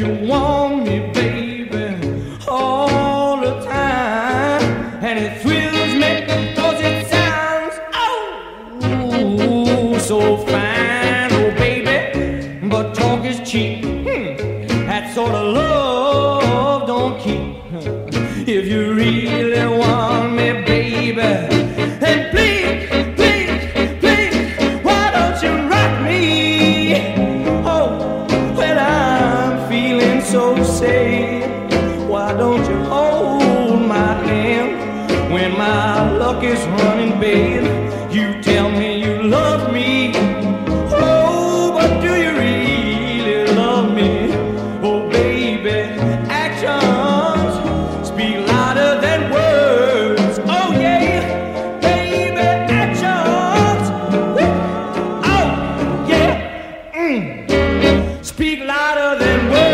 you want me, baby, all the time. And it thrills me because it sounds, oh, so fine, oh, baby. But talk is cheap. That sort of love don't keep. If you really want me, baby, then please, please, please, why don't you rock me? Oh, when I'm feeling so sad, why don't you hold my hand? When my luck is running bad, you tell me you love me. Oh, but do you really love me? Oh, baby, actions speak louder than words. Oh, yeah, baby, actions. Woo. Oh, yeah, speak louder than words.